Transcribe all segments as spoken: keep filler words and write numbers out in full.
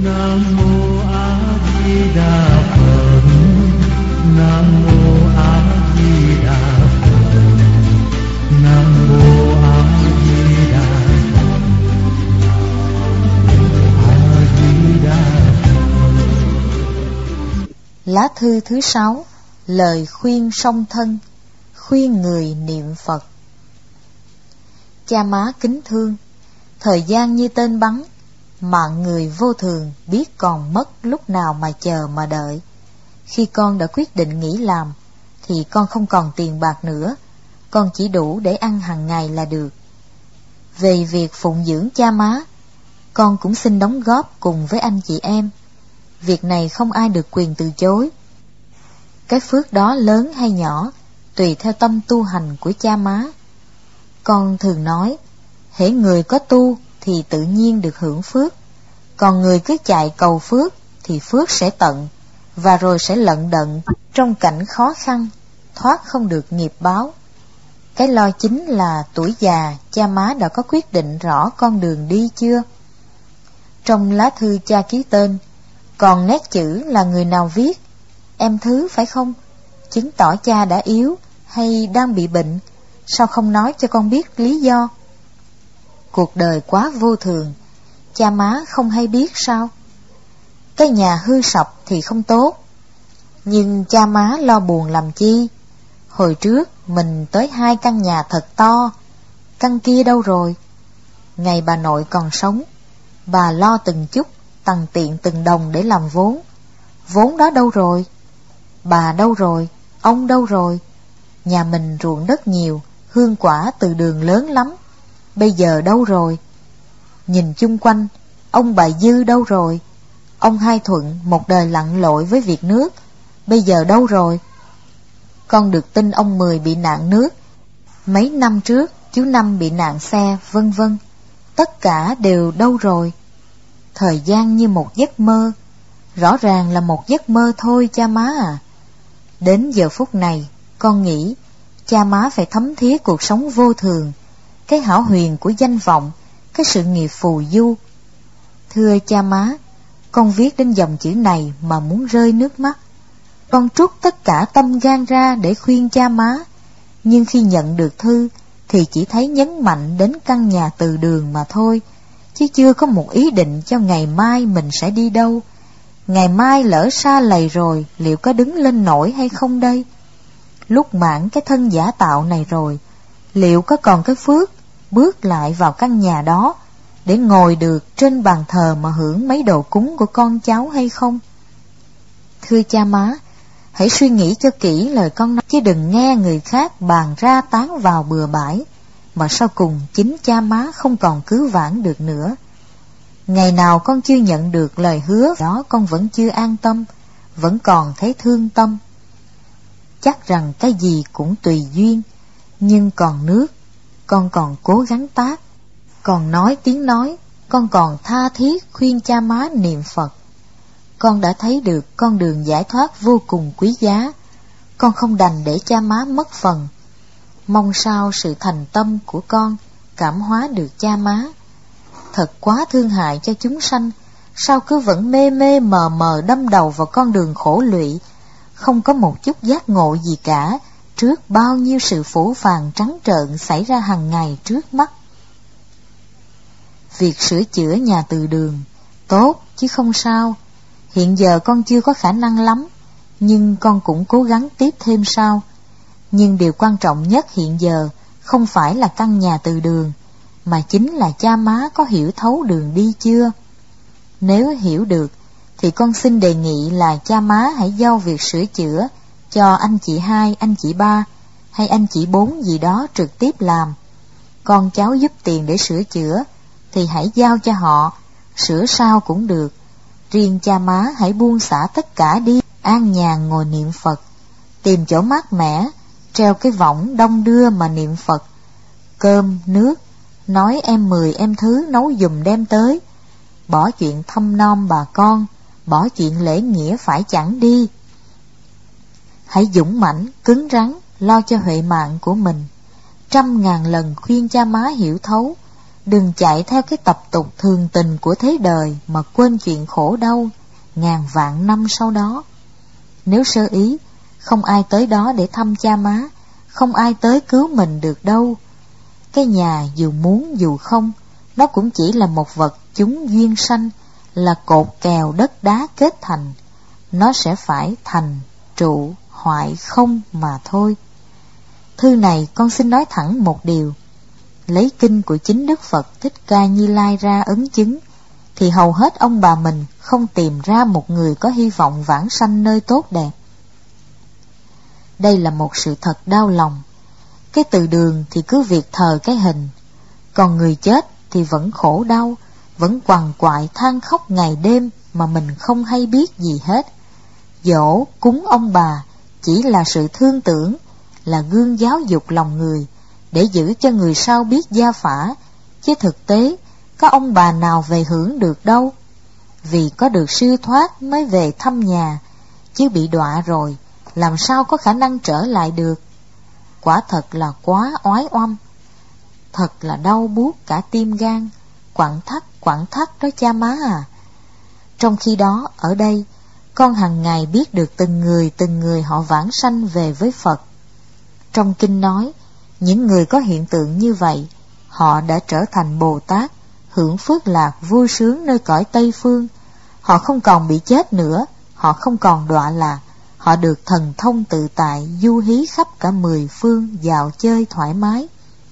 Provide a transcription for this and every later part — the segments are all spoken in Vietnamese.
Nam mô A Di Đà Phật. Nam mô A Di Đà Phật. Nam mô A Di Đà Phật. A Di Đà Phật. Lá thư thứ sáu, lời khuyên song thân, khuyên người niệm Phật. Cha má kính thương, thời gian như tên bắn, mạng người vô thường, biết còn mất lúc nào mà chờ mà đợi. Khi con đã quyết định nghỉ làm, thì con không còn tiền bạc nữa, con chỉ đủ để ăn hàng ngày là được. Về việc phụng dưỡng cha má, con cũng xin đóng góp cùng với anh chị em. Việc này không ai được quyền từ chối. Cái phước đó lớn hay nhỏ, tùy theo tâm tu hành của cha má. Con thường nói, hễ người có tu thì tự nhiên được hưởng phước, còn người cứ chạy cầu phước thì phước sẽ tận, và rồi sẽ lận đận trong cảnh khó khăn, thoát không được nghiệp báo. Cái lo chính là tuổi già, cha má đã có quyết định rõ con đường đi chưa? Trong lá thư cha ký tên, còn nét chữ là người nào viết? Em Thứ phải không? Chứng tỏ cha đã yếu hay đang bị bệnh, sao không nói cho con biết lý do? Cuộc đời quá vô thường, cha má không hay biết sao? Cái nhà hư sập thì không tốt, nhưng cha má lo buồn làm chi? Hồi trước mình tới hai căn nhà thật to, căn kia đâu rồi? Ngày bà nội còn sống, bà lo từng chút, tằn tiện từng đồng để làm vốn. Vốn đó đâu rồi? Bà đâu rồi? Ông đâu rồi? Nhà mình ruộng đất nhiều, hương quả từ đường lớn lắm, bây giờ đâu rồi? Nhìn chung quanh, ông bà Dư đâu rồi? Ông Hai Thuận một đời lặn lội với việc nước, bây giờ đâu rồi? Con được tin ông Mười bị nạn nước, mấy năm trước chú Năm bị nạn xe, vân vân. Tất cả đều đâu rồi? Thời gian như một giấc mơ, rõ ràng là một giấc mơ thôi cha má à. Đến giờ phút này, con nghĩ cha má phải thấm thía cuộc sống vô thường, cái hão huyền của danh vọng, cái sự nghiệp phù du. Thưa cha má, con viết đến dòng chữ này mà muốn rơi nước mắt. Con trút tất cả tâm gan ra để khuyên cha má, nhưng khi nhận được thư thì chỉ thấy nhấn mạnh đến căn nhà từ đường mà thôi, chứ chưa có một ý định cho ngày mai mình sẽ đi đâu. Ngày mai lỡ xa lầy rồi, liệu có đứng lên nổi hay không đây? Lúc mãn cái thân giả tạo này rồi, liệu có còn cái phước bước lại vào căn nhà đó để ngồi được trên bàn thờ mà hưởng mấy đồ cúng của con cháu hay không? Thưa cha má, hãy suy nghĩ cho kỹ lời con nói, chứ đừng nghe người khác bàn ra tán vào bừa bãi, mà sau cùng chính cha má không còn cứu vãn được nữa. Ngày nào con chưa nhận được lời hứa đó, con vẫn chưa an tâm, vẫn còn thấy thương tâm. Chắc rằng cái gì cũng tùy duyên, nhưng còn nước, con còn cố gắng tác, còn nói tiếng nói, con còn tha thiết khuyên cha má niệm Phật. Con đã thấy được con đường giải thoát vô cùng quý giá, con không đành để cha má mất phần. Mong sao sự thành tâm của con cảm hóa được cha má. Thật quá thương hại cho chúng sanh, sao cứ vẫn mê mê mờ mờ đâm đầu vào con đường khổ lụy, không có một chút giác ngộ gì cả trước bao nhiêu sự phũ phàng trắng trợn xảy ra hàng ngày trước mắt. Việc sửa chữa nhà từ đường tốt chứ không sao. Hiện giờ con chưa có khả năng lắm, nhưng con cũng cố gắng tiếp thêm sau. Nhưng điều quan trọng nhất hiện giờ không phải là căn nhà từ đường, mà chính là cha má có hiểu thấu đường đi chưa. Nếu hiểu được thì con xin đề nghị là cha má hãy giao việc sửa chữa cho anh chị hai, anh chị ba hay anh chị bốn gì đó trực tiếp làm. Con cháu giúp tiền để sửa chữa thì hãy giao cho họ, sửa sao cũng được. Riêng cha má hãy buông xả tất cả đi, an nhàn ngồi niệm Phật, tìm chỗ mát mẻ, treo cái võng đông đưa mà niệm Phật. Cơm, nước, nói em Mười em Thứ nấu giùm đem tới. Bỏ chuyện thăm nom bà con, bỏ chuyện lễ nghĩa phải chẳng đi. Hãy dũng mãnh, cứng rắn, lo cho huệ mạng của mình. Trăm ngàn lần khuyên cha má hiểu thấu, Đừng chạy theo cái tập tục thường tình của thế đời mà quên chuyện khổ đau ngàn vạn năm sau đó. Nếu sơ ý, không ai tới đó để thăm cha má, không ai tới cứu mình được đâu. Cái nhà dù muốn dù không, nó cũng chỉ là một vật chúng duyên sanh, là cột kèo đất đá kết thành. Nó sẽ phải thành, trụ, hoại không mà thôi. Thư này con xin nói thẳng một điều. Lấy kinh của chính Đức Phật Thích Ca Như Lai ra ấn chứng, thì hầu hết ông bà mình không tìm ra một người có hy vọng vãng sanh nơi tốt đẹp. Đây là một sự thật đau lòng. Cái từ đường thì cứ việc thờ cái hình, còn người chết thì vẫn khổ đau, vẫn quằn quại than khóc ngày đêm mà mình không hay biết gì hết. Dỗ cúng ông bà chỉ là sự thương tưởng, là gương giáo dục lòng người, để giữ cho người sau biết gia phả, chứ thực tế có ông bà nào về hưởng được đâu. Vì có được siêu thoát mới về thăm nhà, chứ bị đọa rồi làm sao có khả năng trở lại được. Quả thật là quá oái oăm, thật là đau buốt cả tim gan, quặn thắt quặn thắt đó cha má à. Trong khi đó ở đây, con hàng ngày biết được từng người từng người họ vãng sanh về với Phật. Trong kinh nói, những người có hiện tượng như vậy, họ đã trở thành Bồ Tát, hưởng phước lạc vui sướng nơi cõi Tây Phương. Họ không còn bị chết nữa, họ không còn đọa lạc, họ được thần thông tự tại, du hí khắp cả mười phương, dạo chơi thoải mái.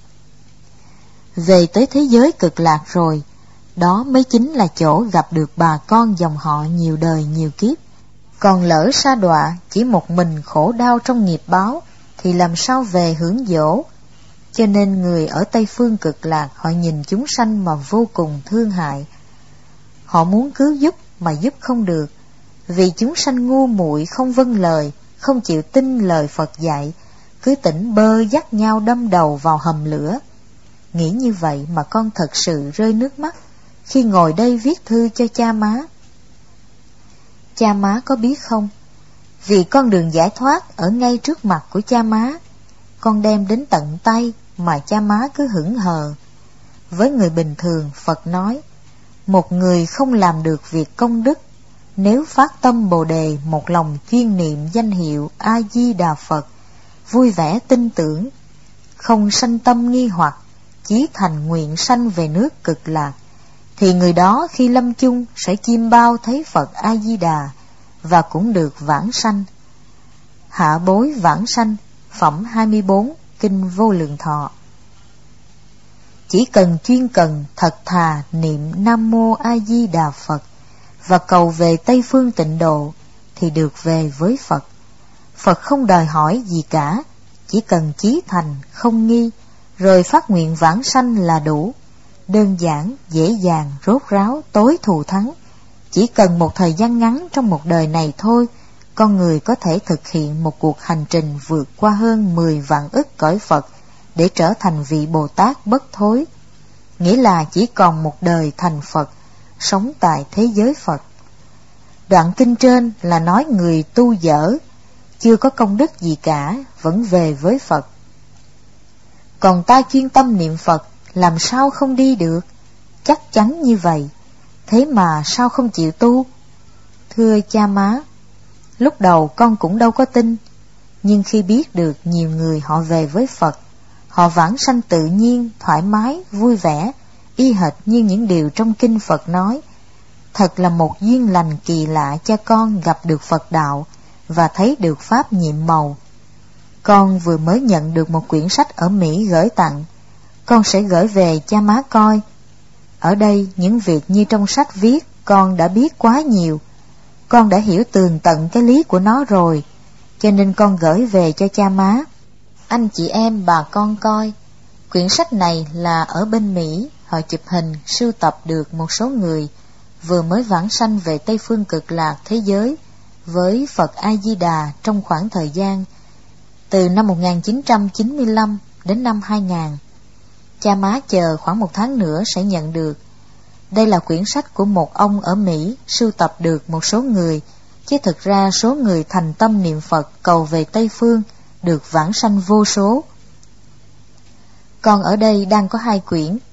Về tới thế giới cực lạc rồi, đó mới chính là chỗ gặp được bà con dòng họ nhiều đời nhiều kiếp. Còn lỡ sa đọa, chỉ một mình khổ đau trong nghiệp báo, thì làm sao về hưởng dỗ. Cho nên người ở Tây Phương cực lạc, họ nhìn chúng sanh mà vô cùng thương hại. Họ muốn cứu giúp mà giúp không được, vì chúng sanh ngu muội không vâng lời, không chịu tin lời Phật dạy, cứ tỉnh bơ dắt nhau đâm đầu vào hầm lửa. Nghĩ như vậy mà con thật sự rơi nước mắt khi ngồi đây viết thư cho cha má. Cha má có biết không, vì con đường giải thoát ở ngay trước mặt của cha má, con đem đến tận tay mà cha má cứ hững hờ. Với người bình thường, Phật nói, một người không làm được việc công đức, nếu phát tâm Bồ Đề một lòng chuyên niệm danh hiệu A-di-đà Phật, vui vẻ tin tưởng, không sanh tâm nghi hoặc, chí thành nguyện sanh về nước cực lạc, thì người đó khi lâm chung sẽ chiêm bao thấy Phật A-di-đà và cũng được vãng sanh. Hạ bối vãng sanh, phẩm hai mươi bốn, Kinh Vô Lượng Thọ. Chỉ cần chuyên cần thật thà niệm Nam Mô A Di Đà Phật và cầu về Tây Phương Tịnh Độ thì được về với Phật. Phật không đòi hỏi gì cả, chỉ cần chí thành không nghi, rồi phát nguyện vãng sanh là đủ. Đơn giản, dễ dàng, rốt ráo, tối thù thắng. Chỉ cần một thời gian ngắn trong một đời này thôi, con người có thể thực hiện một cuộc hành trình vượt qua hơn mười vạn ức cõi Phật để trở thành vị Bồ Tát bất thối. Nghĩa là chỉ còn một đời thành Phật, sống tại thế giới Phật. Đoạn kinh trên là nói người tu dở, chưa có công đức gì cả, vẫn về với Phật. Còn ta chuyên tâm niệm Phật, làm sao không đi được? Chắc chắn như vậy, thế mà sao không chịu tu? Thưa cha má, lúc đầu con cũng đâu có tin, nhưng khi biết được nhiều người họ về với Phật, họ vãng sanh tự nhiên, thoải mái, vui vẻ, y hệt như những điều trong kinh Phật nói, thật là một duyên lành kỳ lạ cho con gặp được Phật đạo và thấy được pháp nhiệm màu. Con vừa mới nhận được một quyển sách ở Mỹ gửi tặng, con sẽ gửi về cha má coi. Ở đây những việc như trong sách viết con đã biết quá nhiều, con đã hiểu tường tận cái lý của nó rồi, cho nên con gửi về cho cha má, anh chị em bà con coi. Quyển sách này là ở bên Mỹ, họ chụp hình sưu tập được một số người vừa mới vãng sanh về Tây Phương Cực Lạc thế giới với Phật A-di-đà trong khoảng thời gian từ năm một nghìn chín trăm chín mươi lăm đến năm hai nghìn. Cha má chờ khoảng một tháng nữa sẽ nhận được. Đây là quyển sách của một ông ở Mỹ sưu tập được một số người, chứ thực ra số người thành tâm niệm Phật cầu về Tây Phương được vãng sanh vô số. Con ở đây đang có hai quyển,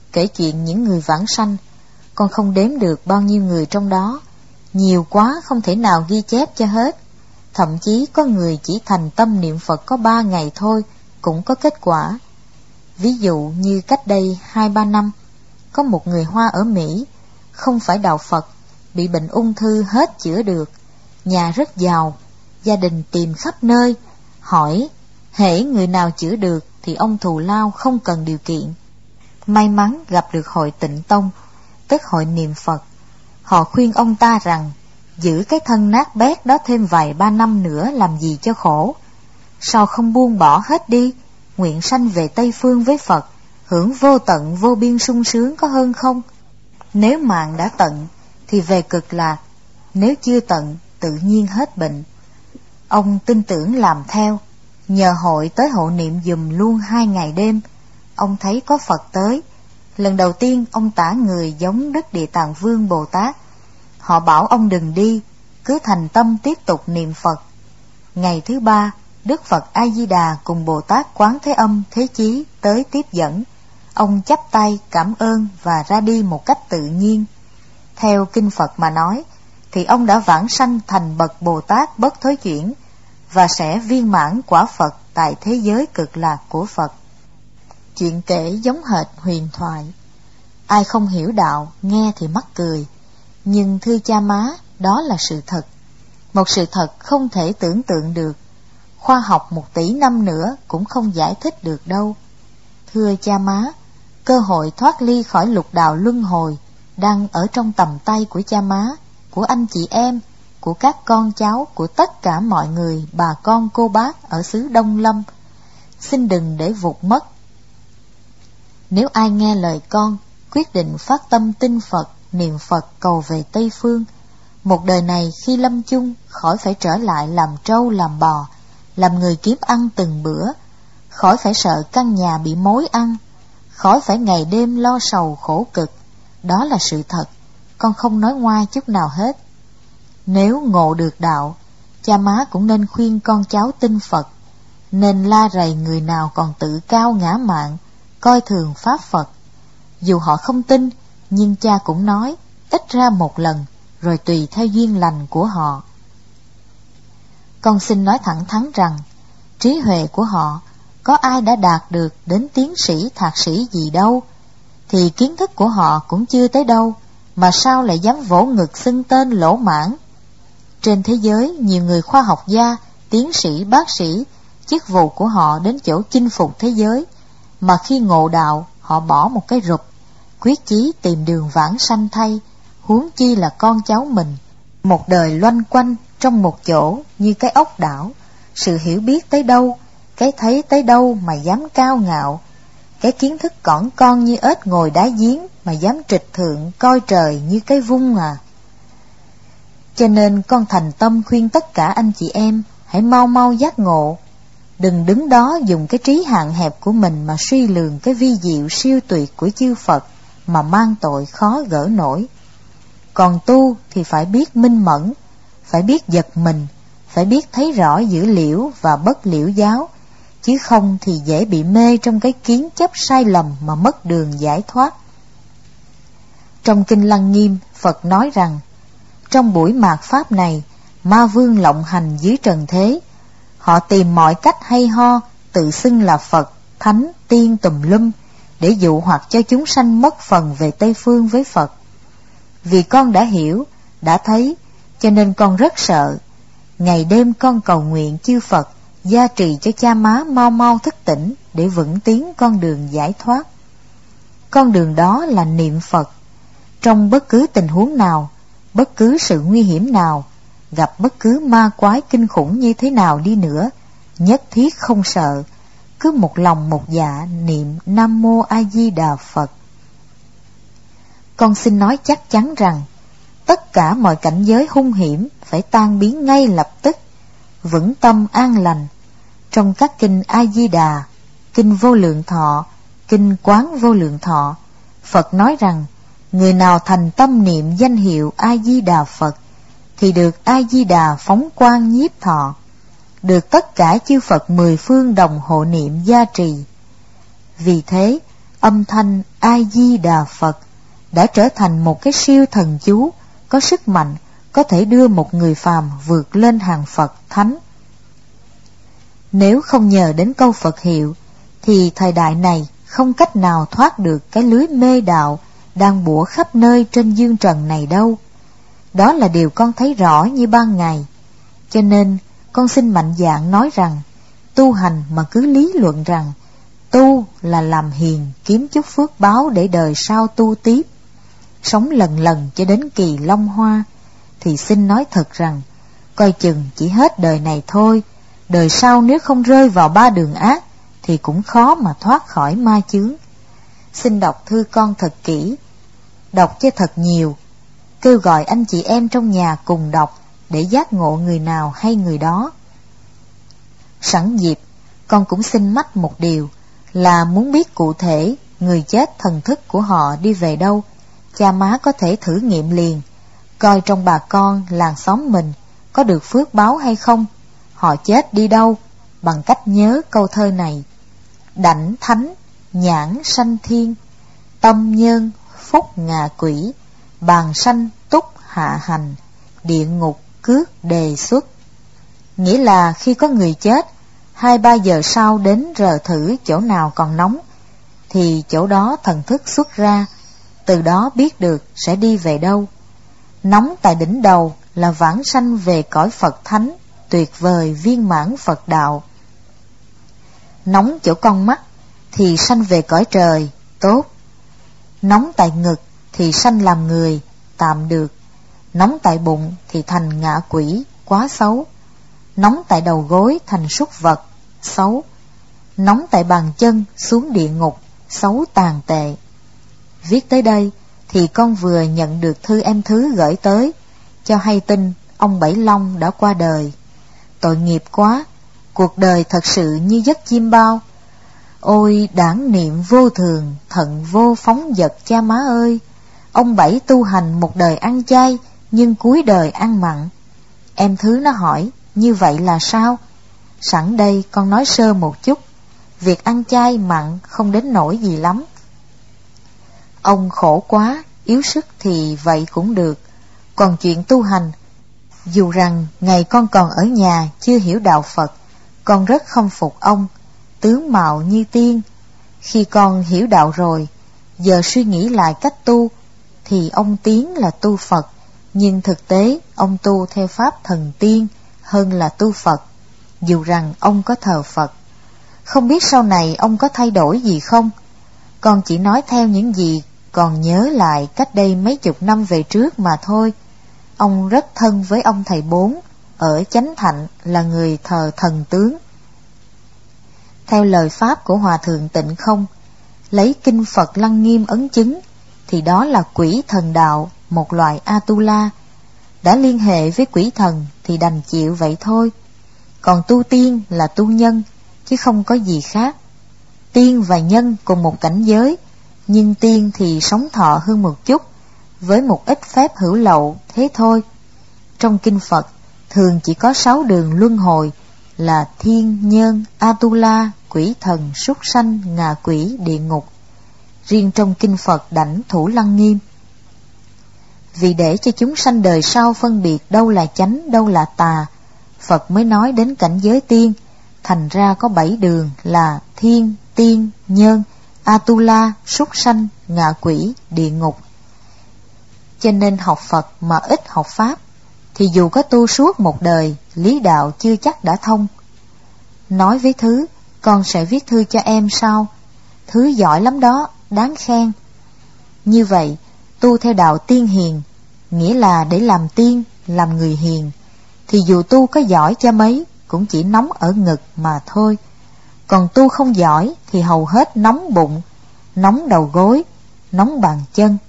kể chuyện những người vãng sanh. Con không đếm được bao nhiêu người trong đó, nhiều quá không thể nào ghi chép cho hết. Thậm chí có người chỉ thành tâm niệm Phật có ba ngày thôi cũng có kết quả. Ví dụ như cách đây hai ba năm, có một người Hoa ở Mỹ, không phải đạo Phật, bị bệnh ung thư hết chữa được, nhà rất giàu, gia đình tìm khắp nơi, hỏi hễ người nào chữa được thì ông thù lao không cần điều kiện. May mắn gặp được hội Tịnh Tông, tức hội niệm Phật. Họ khuyên ông ta rằng giữ cái thân nát bét đó thêm vài ba năm nữa làm gì cho khổ, sao không buông bỏ hết đi, nguyện sanh về Tây Phương với Phật, hưởng vô tận vô biên sung sướng có hơn không? Nếu mạng đã tận thì về Cực Lạc, nếu chưa tận tự nhiên hết bệnh. Ông tin tưởng làm theo, nhờ hội tới hộ niệm giùm luôn hai ngày đêm. Ông thấy có Phật tới. Lần đầu tiên ông tả người giống Đức Địa Tạng Vương Bồ Tát. Họ bảo ông đừng đi, cứ thành tâm tiếp tục niệm Phật. Ngày thứ ba, Đức Phật A Di Đà cùng Bồ Tát Quán Thế Âm Thế Chí tới tiếp dẫn. Ông chắp tay cảm ơn và ra đi một cách tự nhiên. Theo kinh Phật mà nói, thì ông đã vãng sanh thành bậc Bồ Tát bất thối chuyển và sẽ viên mãn quả Phật tại thế giới Cực Lạc của Phật. Chuyện kể giống hệt huyền thoại. Ai không hiểu đạo nghe thì mắc cười, nhưng thưa cha má, đó là sự thật, một sự thật không thể tưởng tượng được. Khoa học một tỷ năm nữa cũng không giải thích được đâu. Thưa cha má, cơ hội thoát ly khỏi lục đạo luân hồi đang ở trong tầm tay của cha má, của anh chị em, của các con cháu, của tất cả mọi người, bà con cô bác ở xứ Đông Lâm. Xin đừng để vụt mất. Nếu ai nghe lời con, quyết định phát tâm tin Phật, niệm Phật cầu về Tây Phương, một đời này khi lâm chung khỏi phải trở lại làm trâu làm bò, làm người kiếm ăn từng bữa, khỏi phải sợ căn nhà bị mối ăn, khỏi phải ngày đêm lo sầu khổ cực. Đó là sự thật, con không nói ngoa chút nào hết. Nếu ngộ được đạo, cha má cũng nên khuyên con cháu tin Phật, nên la rầy người nào còn tự cao ngã mạn, coi thường pháp Phật. Dù họ không tin, nhưng cha cũng nói ít ra một lần, rồi tùy theo duyên lành của họ. Con xin nói thẳng thắn rằng, trí huệ của họ, có ai đã đạt được đến tiến sĩ thạc sĩ gì đâu, thì kiến thức của họ cũng chưa tới đâu, mà sao lại dám vỗ ngực xưng tên lỗ mãn. Trên thế giới, nhiều người khoa học gia, tiến sĩ, bác sĩ, chức vụ của họ đến chỗ chinh phục thế giới, mà khi ngộ đạo, họ bỏ một cái rụp, quyết chí tìm đường vãng sanh thay, huống chi là con cháu mình. Một đời loanh quanh trong một chỗ như cái ốc đảo, sự hiểu biết tới đâu, cái thấy tới đâu mà dám cao ngạo, cái kiến thức cỏn con như ếch ngồi đá giếng mà dám trịch thượng coi trời như cái vung à. Cho nên con thành tâm khuyên tất cả anh chị em hãy mau mau giác ngộ, đừng đứng đó dùng cái trí hạn hẹp của mình mà suy lường cái vi diệu siêu tuyệt của chư Phật mà mang tội khó gỡ nổi. Còn tu thì phải biết minh mẫn, phải biết giật mình, phải biết thấy rõ dữ liễu và bất liễu giáo, chứ không thì dễ bị mê trong cái kiến chấp sai lầm mà mất đường giải thoát. Trong Kinh Lăng Nghiêm, Phật nói rằng, trong buổi mạt Pháp này, ma vương lộng hành dưới trần thế. Họ tìm mọi cách hay ho, tự xưng là Phật, Thánh, Tiên tùm lum, để dụ hoặc cho chúng sanh mất phần về Tây Phương với Phật. Vì con đã hiểu, đã thấy, cho nên con rất sợ. Ngày đêm con cầu nguyện chư Phật gia trì cho cha má mau mau thức tỉnh để vững tiến con đường giải thoát. Con đường đó là niệm Phật. Trong bất cứ tình huống nào, bất cứ sự nguy hiểm nào, gặp bất cứ ma quái kinh khủng như thế nào đi nữa, nhất thiết không sợ, cứ một lòng một dạ niệm Nam Mô A Di Đà Phật. Con xin nói chắc chắn rằng, tất cả mọi cảnh giới hung hiểm phải tan biến ngay lập tức, vững tâm an lành. Trong các kinh A Di Đà, kinh Vô Lượng Thọ, kinh Quán Vô Lượng Thọ, Phật nói rằng, người nào thành tâm niệm danh hiệu A Di Đà Phật thì được A Di Đà phóng quang nhiếp thọ, được tất cả chư Phật mười phương đồng hộ niệm gia trì. Vì thế, âm thanh A-di-đà Phật đã trở thành một cái siêu thần chú có sức mạnh có thể đưa một người phàm vượt lên hàng Phật Thánh. Nếu không nhờ đến câu Phật hiệu, thì thời đại này không cách nào thoát được cái lưới mê đạo đang bủa khắp nơi trên dương trần này đâu. Đó là điều con thấy rõ như ban ngày. Cho nên con xin mạnh dạn nói rằng, tu hành mà cứ lý luận rằng tu là làm hiền kiếm chút phước báo để đời sau tu tiếp, sống lần lần cho đến kỳ long hoa, thì xin nói thật rằng coi chừng chỉ hết đời này thôi. Đời sau nếu không rơi vào ba đường ác thì cũng khó mà thoát khỏi ma chướng. Xin đọc thư con thật kỹ, đọc cho thật nhiều, kêu gọi anh chị em trong nhà cùng đọc để giác ngộ người nào hay người đó. Sẵn dịp, con cũng xin mách một điều là muốn biết cụ thể người chết thần thức của họ đi về đâu, cha má có thể thử nghiệm liền, coi trong bà con làng xóm mình có được phước báo hay không, họ chết đi đâu, bằng cách nhớ câu thơ này: đảnh thánh, nhãn sanh thiên, tâm nhân phúc ngạ quỷ, bàn sanh túc hạ hành, địa ngục cước đề xuất. Nghĩa là khi có người chết, hai ba giờ sau đến rờ thử chỗ nào còn nóng, thì chỗ đó thần thức xuất ra, từ đó biết được sẽ đi về đâu. Nóng tại đỉnh đầu là vãng sanh về cõi Phật Thánh, tuyệt vời viên mãn Phật đạo. Nóng chỗ con mắt thì sanh về cõi trời, tốt. Nóng tại ngực thì sanh làm người, tạm được. Nóng tại bụng thì thành ngạ quỷ, quá xấu. Nóng tại đầu gối thành súc vật, xấu. Nóng tại bàn chân xuống địa ngục, xấu tàn tệ. Viết tới đây thì con vừa nhận được thư em Thứ gửi tới, cho hay tin ông Bảy Long đã qua đời. Tội nghiệp quá, cuộc đời thật sự như giấc chim bao. Ôi đản niệm vô thường, thận vô phóng dật cha má ơi. Ông Bảy tu hành một đời ăn chay, nhưng cuối đời ăn mặn. Em Thứ nó hỏi, như vậy là sao? Sẵn đây con nói sơ một chút. Việc ăn chay mặn không đến nỗi gì lắm. Ông khổ quá, yếu sức thì vậy cũng được. Còn chuyện tu hành, dù rằng ngày con còn ở nhà chưa hiểu đạo Phật, con rất khâm phục ông, tướng mạo như tiên. Khi con hiểu đạo rồi, giờ suy nghĩ lại cách tu, thì ông Tiến là tu Phật, nhưng thực tế ông tu theo pháp thần tiên hơn là tu Phật, dù rằng ông có thờ Phật. Không biết sau này ông có thay đổi gì không? Con chỉ nói theo những gì còn nhớ lại cách đây mấy chục năm về trước mà thôi. Ông rất thân với ông thầy Bốn ở Chánh Thạnh, là người thờ thần tướng. Theo lời pháp của Hòa Thượng Tịnh Không, lấy kinh Phật Lăng Nghiêm ấn chứng, thì đó là quỷ thần đạo, một loại Atula. Đã liên hệ với quỷ thần thì đành chịu vậy thôi. Còn tu tiên là tu nhân, chứ không có gì khác. Tiên và nhân cùng một cảnh giới, nhưng tiên thì sống thọ hơn một chút, với một ít phép hữu lậu, thế thôi. Trong kinh Phật thường chỉ có sáu đường luân hồi là thiên, nhân, Atula, quỷ thần, súc sanh, ngạ quỷ, địa ngục. Riêng trong kinh Phật Đảnh Thủ Lăng Nghiêm, vì để cho chúng sanh đời sau phân biệt đâu là chánh, đâu là tà, Phật mới nói đến cảnh giới tiên. Thành ra có bảy đường là thiên, tiên, nhân, Atula, súc sanh, ngạ quỷ, địa ngục. Cho nên học Phật mà ít học Pháp, thì dù có tu suốt một đời, lý đạo chưa chắc đã thông. Nói với Thứ, con sẽ viết thư cho em sau. Thứ giỏi lắm đó, đáng khen. Như vậy, tu theo đạo tiên hiền, nghĩa là để làm tiên, làm người hiền, thì dù tu có giỏi cho mấy, cũng chỉ nóng ở ngực mà thôi. Còn tu không giỏi thì hầu hết nóng bụng, nóng đầu gối, nóng bàn chân.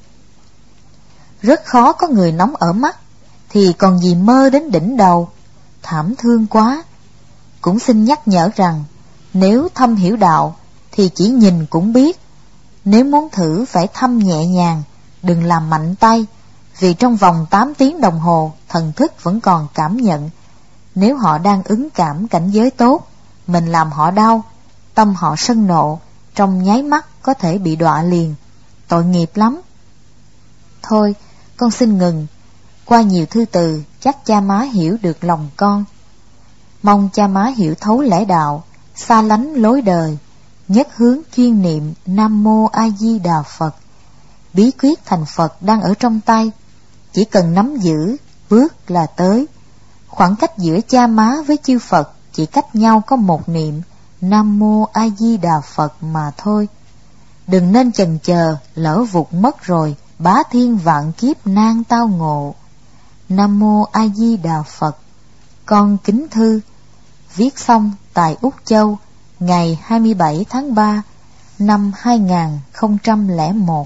Rất khó có người nóng ở mắt, thì còn gì mơ đến đỉnh đầu, thảm thương quá. Cũng xin nhắc nhở rằng, nếu thâm hiểu đạo thì chỉ nhìn cũng biết. Nếu muốn thử phải thâm nhẹ nhàng, đừng làm mạnh tay, vì trong vòng tám tiếng đồng hồ thần thức vẫn còn cảm nhận. Nếu họ đang ứng cảm cảnh giới tốt, mình làm họ đau, tâm họ sân nộ, trong nháy mắt có thể bị đọa liền, tội nghiệp lắm. Thôi, con xin ngừng. Qua nhiều thư từ, chắc cha má hiểu được lòng con. Mong cha má hiểu thấu lẽ đạo, xa lánh lối đời, nhất hướng chuyên niệm Nam Mô A Di Đà Phật. Bí quyết thành Phật đang ở trong tay, chỉ cần nắm giữ, bước là tới. Khoảng cách giữa cha má với chư Phật chỉ cách nhau có một niệm Nam Mô A Di Đà Phật mà thôi. Đừng nên chần chờ, lỡ vụt mất rồi, bá thiên vạn kiếp nan tao ngộ. Nam Mô A Di Đà Phật. Con kính thư. Viết xong tại Úc Châu, ngày hai mươi bảy tháng ba năm hai nghìn không trăm lẻ một.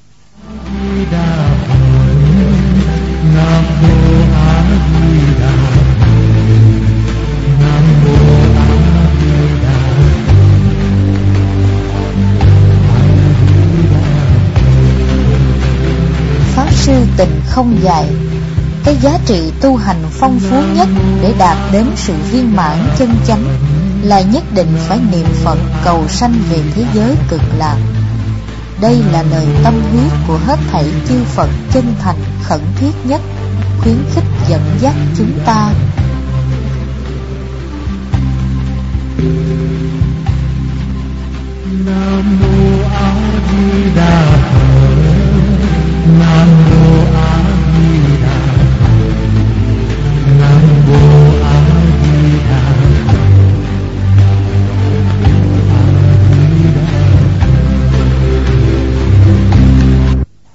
Nam Mô A Di Đà Phật. Nam Mô A Di Đà Phật. Pháp sư Tình không dạy, cái giá trị tu hành phong phú nhất để đạt đến sự viên mãn chân chánh là nhất định phải niệm Phật cầu sanh về thế giới cực lạc. Đây là lời tâm huyết của hết thảy chư Phật chân thành khẩn thiết nhất, khuyến khích dẫn dắt chúng ta.